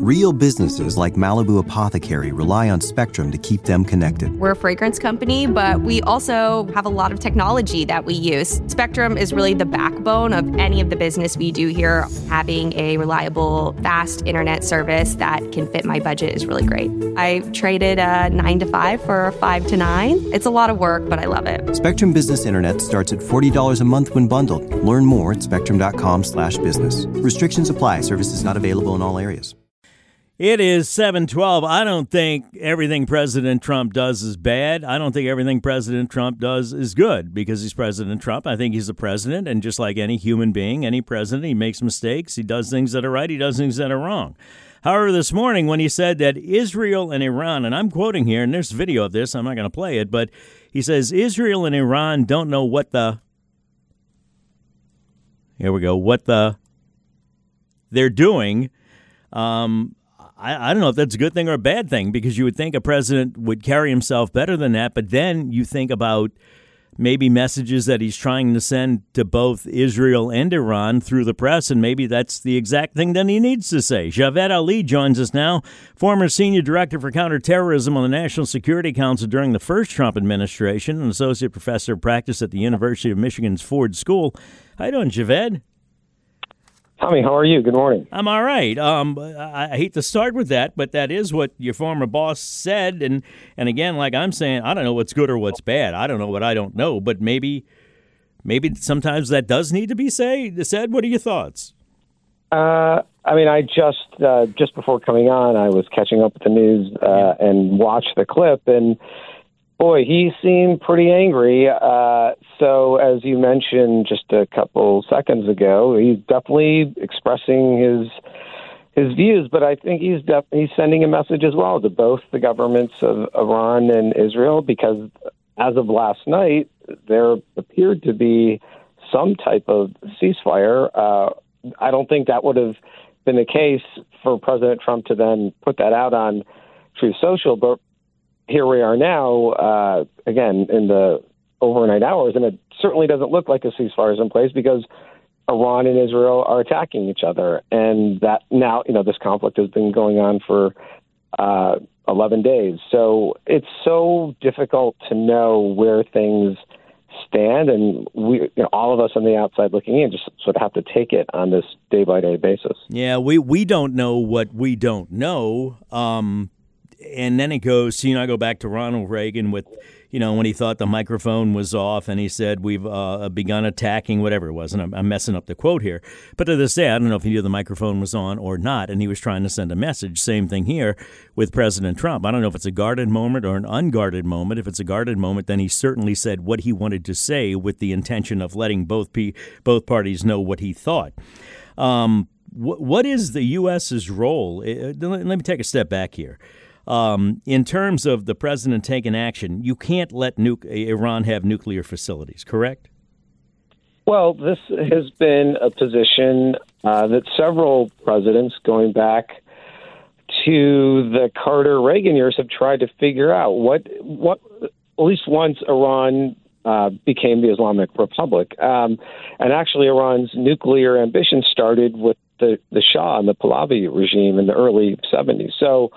Real businesses like Malibu Apothecary rely on Spectrum to keep them connected. We're a fragrance company, but we also have a lot of technology that we use. Spectrum is really the backbone of any of the business we do here. Having a reliable, fast internet service that can fit my budget is really great. I traded a 9 to 5 for a 5 to 9. It's a lot of work, but I love it. Spectrum Business Internet starts at $40 a month when bundled. Learn more at spectrum.com/business. Restrictions apply. Services not available in all areas. It is 7:12. I don't think everything President Trump does is bad. I don't think everything President Trump does is good because he's President Trump. I think he's a president, and just like any human being, any president, he makes mistakes. He does things that are right. He does things that are wrong. However, this morning when he said that Israel and Iran, and I'm quoting here, and there's video of this, I'm not going to play it, but he says Israel and Iran don't know what they're doing. I don't know if that's a good thing or a bad thing, because you would think a president would carry himself better than that. But then you think about maybe messages that he's trying to send to both Israel and Iran through the press, and maybe that's the exact thing that he needs to say. Javed Ali joins us now, former senior director for counterterrorism on the National Security Council during the first Trump administration, an associate professor of practice at the University of Michigan's Ford School. How you doing, Javed? Tommy, how are you? Good morning. I'm all right. I hate to start with that, but that is what your former boss said. And again, like I'm saying, I don't know what's good or what's bad. I don't know what I don't know, but maybe sometimes that does need to be said. What are your thoughts? I mean, I just before coming on, I was catching up with the news and watched the clip, and boy, he seemed pretty angry. So as you mentioned just a couple seconds ago, he's definitely expressing his views, but I think he's sending a message as well to both the governments of Iran and Israel, because as of last night, there appeared to be some type of ceasefire. I don't think that would have been the case for President Trump to then put that out on Truth Social, but here we are now, again, in the overnight hours, and it certainly doesn't look like a ceasefire is in place because Iran and Israel are attacking each other. And that now, this conflict has been going on for 11 days. So it's so difficult to know where things stand. And we, all of us on the outside looking in, just sort of have to take it on this day-by-day basis. Yeah, we don't know what we don't know. And then it goes, I go back to Ronald Reagan with, when he thought the microphone was off and he said, we've begun attacking, whatever it was. And I'm messing up the quote here. But to this day, I don't know if he knew the microphone was on or not. And he was trying to send a message. Same thing here with President Trump. I don't know if it's a guarded moment or an unguarded moment. If it's a guarded moment, then he certainly said what he wanted to say with the intention of letting both parties know what he thought. What is the U.S.'s role? Let me take a step back here. In terms of the president taking action, you can't let Iran have nuclear facilities, correct? Well, this has been a position that several presidents going back to the Carter-Reagan years have tried to figure out. What at least once Iran became the Islamic Republic. And actually, Iran's nuclear ambition started with the Shah and the Pahlavi regime in the early 70s. So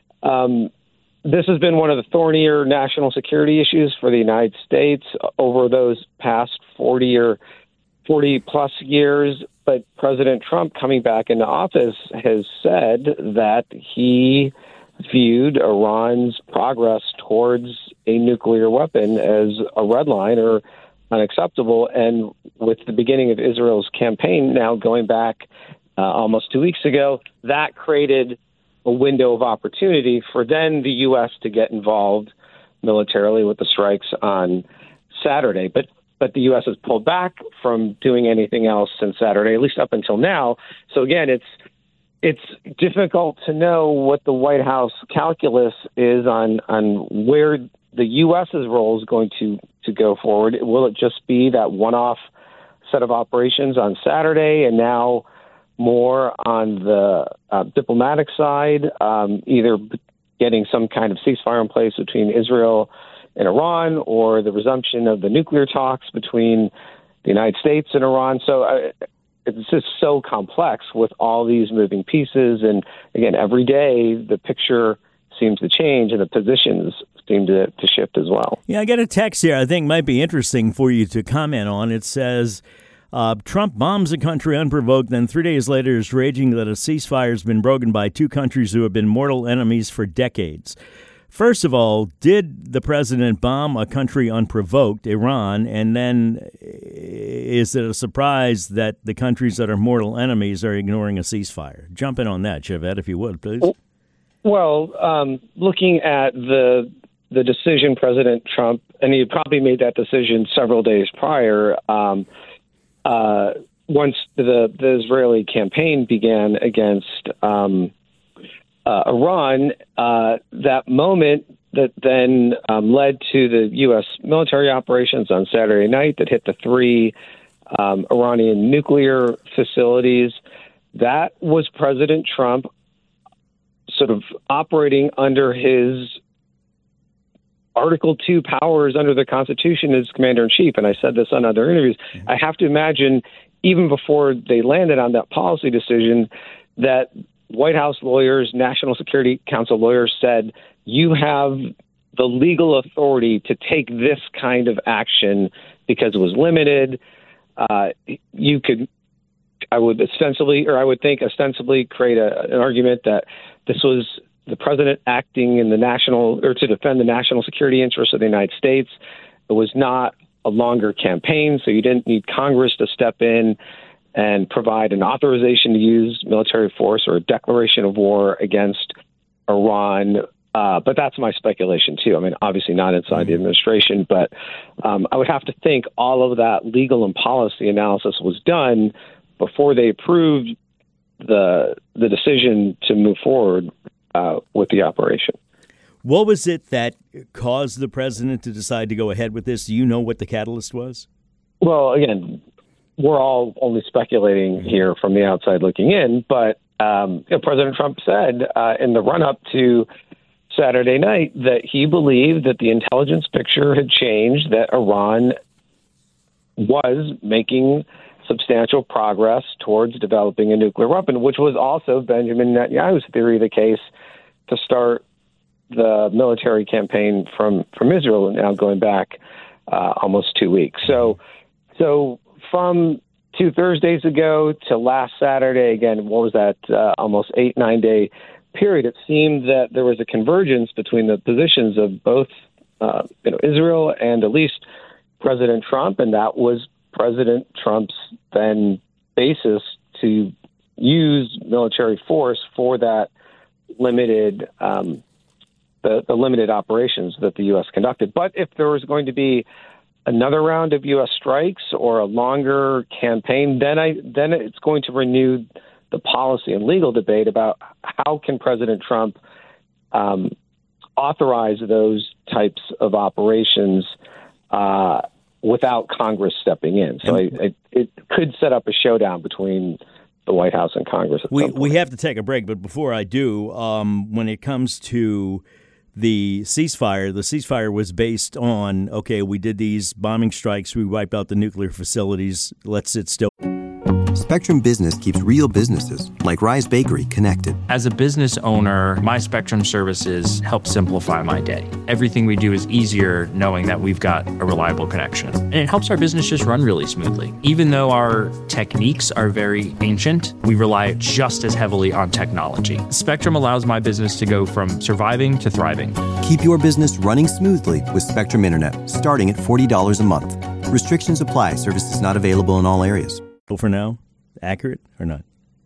this has been one of the thornier national security issues for the United States over those past 40 plus years. But President Trump, coming back into office, has said that he viewed Iran's progress towards a nuclear weapon as a red line or unacceptable. And with the beginning of Israel's campaign now going back almost 2 weeks ago, that created a window of opportunity for then the U.S. to get involved militarily with the strikes on Saturday. But the U.S. has pulled back from doing anything else since Saturday, at least up until now. So again, it's difficult to know what the White House calculus is on where the U.S.'s role is going to go forward. Will it just be that one-off set of operations on Saturday and now more on the diplomatic side, either getting some kind of ceasefire in place between Israel and Iran or the resumption of the nuclear talks between the United States and Iran? So it's just so complex with all these moving pieces. And again, every day the picture seems to change and the positions seem to shift as well. Yeah, I got a text here I think might be interesting for you to comment on. It says, Trump bombs a country unprovoked, then 3 days later is raging that a ceasefire has been broken by two countries who have been mortal enemies for decades. First of all, did the president bomb a country unprovoked, Iran, and then is it a surprise that the countries that are mortal enemies are ignoring a ceasefire? Jump in on that, Shaved, if you would, please. Well, looking at the decision President Trump, and he had probably made that decision several days prior, once the Israeli campaign began against Iran, that moment that then led to the U.S. military operations on Saturday night that hit the three Iranian nuclear facilities, that was President Trump sort of operating under his Article 2 powers under the Constitution as commander-in-chief. And I said this on other interviews. I have to imagine, even before they landed on that policy decision, that White House lawyers, National Security Council lawyers said, you have the legal authority to take this kind of action because it was limited. You could, I would think ostensibly create an argument that this was the president acting in the national, or to defend the national security interests of the United States. It was not a longer campaign, so you didn't need Congress to step in and provide an authorization to use military force or a declaration of war against Iran. But that's my speculation, too. I mean, obviously not inside the administration, but I would have to think all of that legal and policy analysis was done before they approved the decision to move forward with the operation. What was it that caused the president to decide to go ahead with this? Do you know what the catalyst was? Well, again, we're all only speculating here from the outside looking in, but President Trump said in the run-up to Saturday night that he believed that the intelligence picture had changed, that Iran was making substantial progress towards developing a nuclear weapon, which was also Benjamin Netanyahu's theory of the case to start the military campaign from Israel, and now going back almost 2 weeks. So from 2 Thursdays ago to last Saturday, again, what was that, almost 8-9 day period, it seemed that there was a convergence between the positions of both Israel and at least President Trump, and that was President Trump's then basis to use military force for that limited the limited operations that the U.S. conducted. But if there was going to be another round of U.S. strikes or a longer campaign, then it's going to renew the policy and legal debate about how can President Trump authorize those types of operations without Congress stepping in. So it could set up a showdown between the White House and Congress. We have to take a break, but before I do, when it comes to the ceasefire was based on, okay, we did these bombing strikes, we wiped out the nuclear facilities, let's sit still. Spectrum Business keeps real businesses, like Rise Bakery, connected. As a business owner, my Spectrum services help simplify my day. Everything we do is easier knowing that we've got a reliable connection. And it helps our business just run really smoothly. Even though our techniques are very ancient, we rely just as heavily on technology. Spectrum allows my business to go from surviving to thriving. Keep your business running smoothly with Spectrum Internet, starting at $40 a month. Restrictions apply. Services not available in all areas. For now, accurate or not?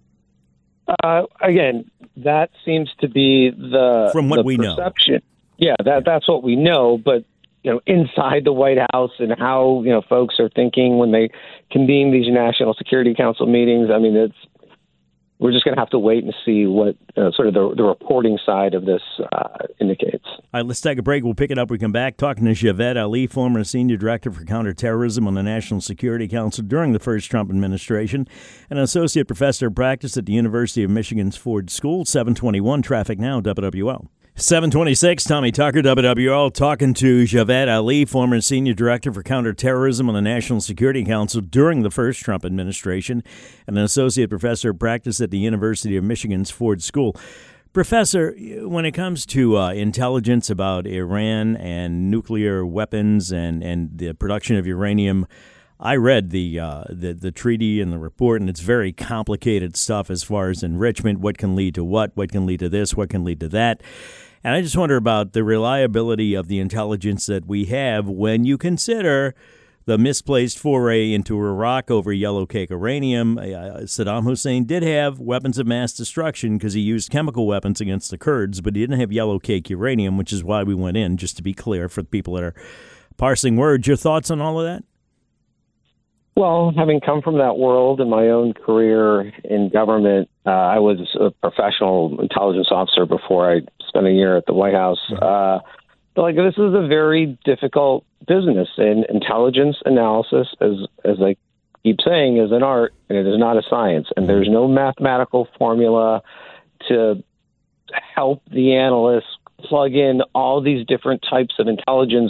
Again, that seems to be from what we perception. know. Yeah, that's what we know. But inside the White House and how folks are thinking when they convene these National Security Council meetings. I mean, we're just going to have to wait and see what sort of the reporting side of this indicates. All right, let's take a break. We'll pick it up. We come back talking to Shaved Ali, former senior director for counterterrorism on the National Security Council during the first Trump administration, and an associate professor of practice at the University of Michigan's Ford School. 721 traffic now, WWL. 726, Tommy Tucker, WWL, talking to Javed Ali, former Senior Director for Counterterrorism on the National Security Council during the first Trump administration, and an Associate Professor of Practice at the University of Michigan's Ford School. Professor, when it comes to intelligence about Iran and nuclear weapons and the production of uranium, I read the treaty and the report, and it's very complicated stuff as far as enrichment, what can lead to what can lead to this, what can lead to that. And I just wonder about the reliability of the intelligence that we have when you consider the misplaced foray into Iraq over yellow cake uranium. Saddam Hussein did have weapons of mass destruction because he used chemical weapons against the Kurds, but he didn't have yellow cake uranium, which is why we went in, just to be clear for the people that are parsing words. Your thoughts on all of that? Well, having come from that world in my own career in government, I was a professional intelligence officer before I spent a year at the White House. But this is a very difficult business, and intelligence analysis, as I keep saying, is an art, and it is not a science. And there's no mathematical formula to help the analysts plug in all these different types of intelligence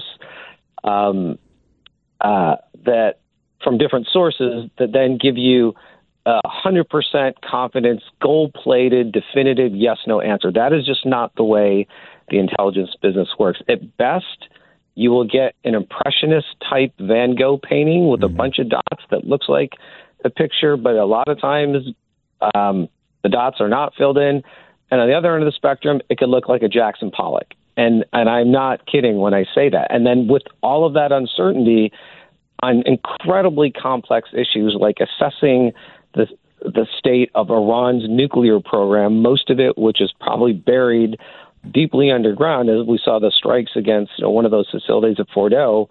that from different sources that then give you 100% confidence, gold-plated, definitive yes-no answer. That is just not the way the intelligence business works. At best, you will get an impressionist-type Van Gogh painting with a bunch of dots that looks like a picture, but a lot of times the dots are not filled in. And on the other end of the spectrum, it could look like a Jackson Pollock. And I'm not kidding when I say that. And then with all of that uncertainty on incredibly complex issues like assessing the state of Iran's nuclear program, most of it which is probably buried deeply underground, as we saw the strikes against one of those facilities at Fordo.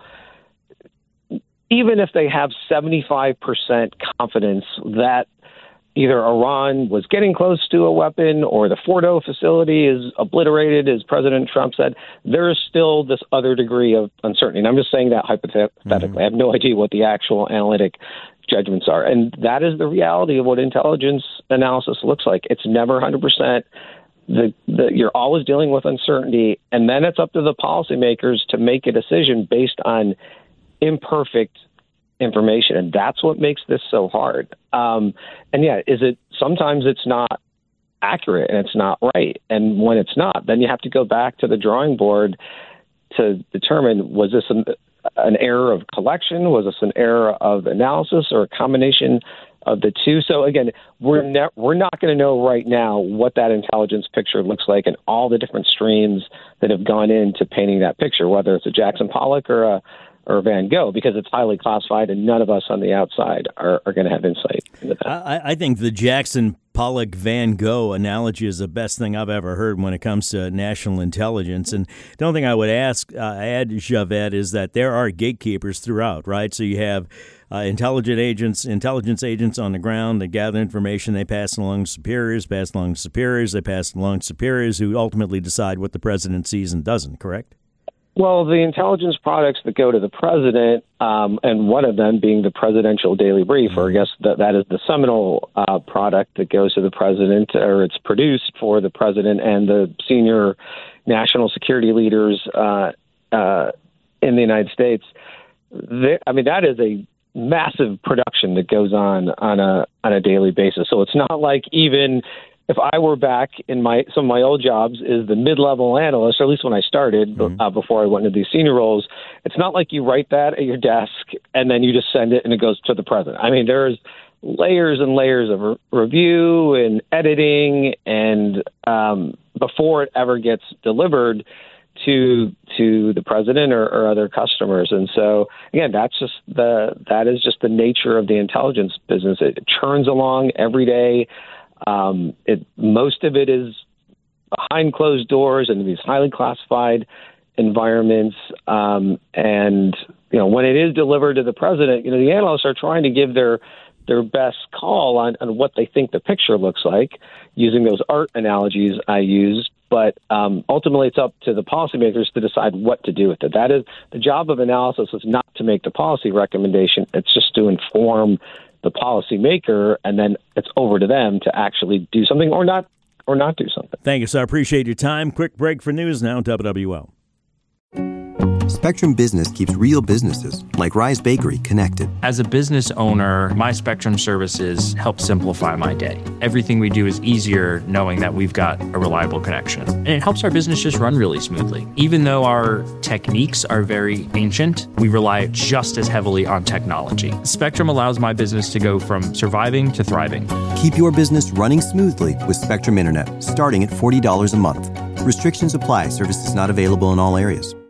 Even if they have 75% confidence that either Iran was getting close to a weapon or the Fordo facility is obliterated, as President Trump said, there is still this other degree of uncertainty. And I'm just saying that hypothetically. I have no idea what the actual analytic judgments are. And that is the reality of what intelligence analysis looks like. It's never 100%. You're always dealing with uncertainty. And then it's up to the policymakers to make a decision based on imperfect information, and that's what makes this so hard. Sometimes it's not accurate and it's not right, and when it's not, then you have to go back to the drawing board to determine, was this an error of collection, was this an error of analysis, or a combination of the two? So again, we're not going to know right now what that intelligence picture looks like and all the different streams that have gone into painting that picture, whether it's a Jackson Pollock or Van Gogh, because it's highly classified and none of us on the outside are going to have insight into that. I think the Jackson Pollock Van Gogh analogy is the best thing I've ever heard when it comes to national intelligence. And the only thing I would add, Javed, is that there are gatekeepers throughout, right? So you have intelligence agents on the ground that gather information, they pass along to superiors, they pass along to superiors who ultimately decide what the president sees and doesn't, correct? Well, the intelligence products that go to the president, and one of them being the Presidential Daily Brief, or I guess that is the seminal product that goes to the president, or it's produced for the president and the senior national security leaders in the United States. That is a massive production that goes on a daily basis. So it's not like, even if I were back in some of my old jobs is the mid-level analyst, or at least when I started, before I went into these senior roles, it's not like you write that at your desk and then you just send it and it goes to the president. I mean, there's layers and layers of review and editing, and before it ever gets delivered to the president or other customers. And so, again, that is just the nature of the intelligence business. It churns along every day. Most of it is behind closed doors in these highly classified environments. And when it is delivered to the president, the analysts are trying to give their best call on what they think the picture looks like, using those art analogies I used. But ultimately, it's up to the policymakers to decide what to do with it. That is the job of analysis, is not to make the policy recommendation. It's just to inform the policymaker, and then it's over to them to actually do something or not or not do something. Thank you, sir. I appreciate your time. Quick break for news now, WWL. Spectrum Business keeps real businesses, like Rise Bakery, connected. As a business owner, my Spectrum services help simplify my day. Everything we do is easier knowing that we've got a reliable connection. And it helps our business just run really smoothly. Even though our techniques are very ancient, we rely just as heavily on technology. Spectrum allows my business to go from surviving to thriving. Keep your business running smoothly with Spectrum Internet, starting at $40 a month. Restrictions apply. Services not available in all areas.